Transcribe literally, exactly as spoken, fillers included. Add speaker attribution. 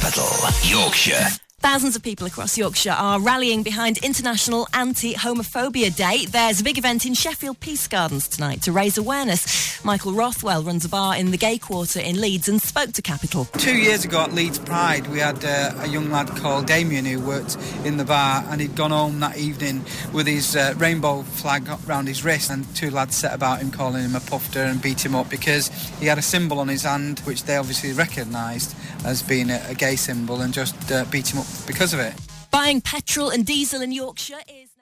Speaker 1: Capital, Yorkshire.
Speaker 2: Thousands of people across Yorkshire are rallying behind International Anti-Homophobia Day. There's a big event in Sheffield Peace Gardens tonight to raise awareness. Michael Rothwell runs a bar in the Gay Quarter in Leeds and spoke to Capital.
Speaker 3: Two years ago at Leeds Pride, we had uh, a young lad called Damien who worked in the bar, and he'd gone home that evening with his uh, rainbow flag round his wrist, and two lads set about him, calling him a pufter, and beat him up because he had a symbol on his hand which they obviously recognised as being a, a gay symbol, and just uh, beat him up because of it.
Speaker 2: Buying petrol and diesel in Yorkshire is...